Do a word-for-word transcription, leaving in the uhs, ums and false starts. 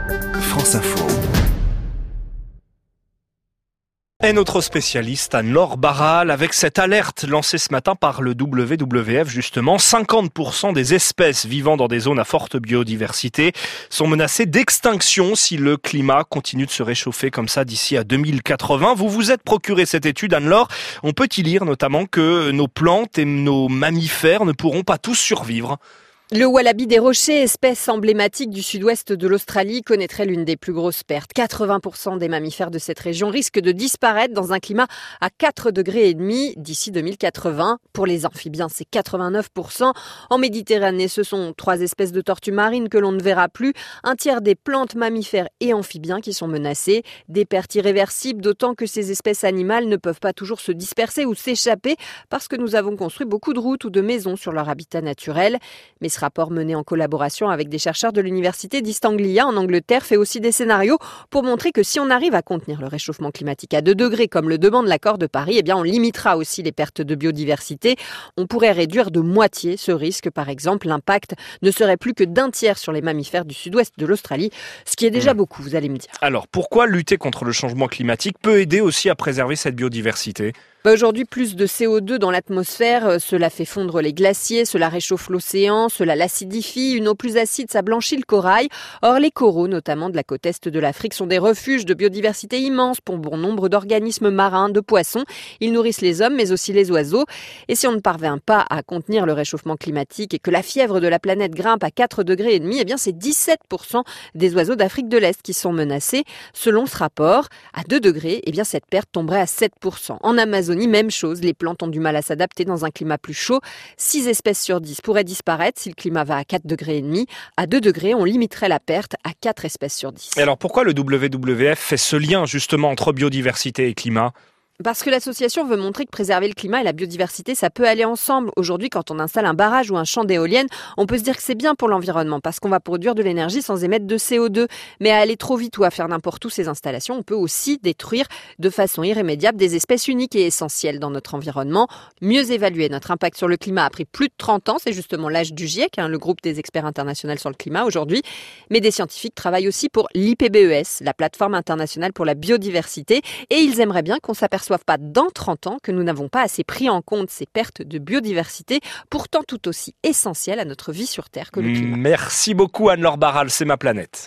France Info. Et notre spécialiste Anne-Laure Barral avec cette alerte lancée ce matin par le W W F justement. cinquante pour cent des espèces vivant dans des zones à forte biodiversité sont menacées d'extinction si le climat continue de se réchauffer comme ça d'ici à deux mille quatre-vingts. Vous vous êtes procuré cette étude, Anne-Laure. On peut y lire notamment que nos plantes et nos mammifères ne pourront pas tous survivre. Le wallaby des rochers, espèce emblématique du sud-ouest de l'Australie, connaîtrait l'une des plus grosses pertes. quatre-vingts pour cent des mammifères de cette région risquent de disparaître dans un climat à quatre degrés et demi d'ici deux mille quatre-vingts. Pour les amphibiens, c'est quatre-vingt-neuf pour cent. En Méditerranée, ce sont trois espèces de tortues marines que l'on ne verra plus. Un tiers des plantes, mammifères et amphibiens qui sont menacés. Des pertes irréversibles, d'autant que ces espèces animales ne peuvent pas toujours se disperser ou s'échapper parce que nous avons construit beaucoup de routes ou de maisons sur leur habitat naturel. Mais ce rapport mené en collaboration avec des chercheurs de l'université d'East Anglia en Angleterre fait aussi des scénarios pour montrer que si on arrive à contenir le réchauffement climatique à deux degrés comme le demande l'accord de Paris, eh bien on limitera aussi les pertes de biodiversité. On pourrait réduire de moitié ce risque. Par exemple, l'impact ne serait plus que d'un tiers sur les mammifères du sud-ouest de l'Australie, ce qui est déjà mmh. beaucoup, vous allez me dire. Alors, pourquoi lutter contre le changement climatique peut aider aussi à préserver cette biodiversité ? Bah aujourd'hui, plus de C O deux dans l'atmosphère, cela fait fondre les glaciers, cela réchauffe l'océan, cela l'acidifie. Une eau plus acide, ça blanchit le corail. Or, les coraux, notamment de la côte est de l'Afrique, sont des refuges de biodiversité immenses pour bon nombre d'organismes marins, de poissons. Ils nourrissent les hommes, mais aussi les oiseaux. Et si on ne parvient pas à contenir le réchauffement climatique et que la fièvre de la planète grimpe à quatre degrés et demi, eh bien c'est dix-sept pour cent des oiseaux d'Afrique de l'Est qui sont menacés. Selon ce rapport, à deux degrés, eh bien cette perte tomberait à sept pour cent. En Amazonie, même chose, les plantes ont du mal à s'adapter dans un climat plus chaud. six espèces sur dix pourraient disparaître si le climat va à quatre degrés et demi. À deux degrés, on limiterait la perte à quatre espèces sur dix. Et alors pourquoi le W W F fait ce lien justement entre biodiversité et climat ? Parce que l'association veut montrer que préserver le climat et la biodiversité, ça peut aller ensemble. Aujourd'hui, quand on installe un barrage ou un champ d'éoliennes, on peut se dire que c'est bien pour l'environnement parce qu'on va produire de l'énergie sans émettre de C O deux. Mais à aller trop vite ou à faire n'importe où ces installations, on peut aussi détruire de façon irrémédiable des espèces uniques et essentielles dans notre environnement. Mieux évaluer notre impact sur le climat a pris plus de trente ans. C'est justement l'âge du GIEC, hein, le groupe des experts internationaux sur le climat aujourd'hui. Mais des scientifiques travaillent aussi pour l'I P B E S, la plateforme internationale pour la biodiversité. Et ils aimeraient bien qu'on s'aperçoive pas dans trente ans que nous n'avons pas assez pris en compte ces pertes de biodiversité, pourtant tout aussi essentielles à notre vie sur Terre que le climat. Merci beaucoup Anne-Laure Barral, c'est ma planète.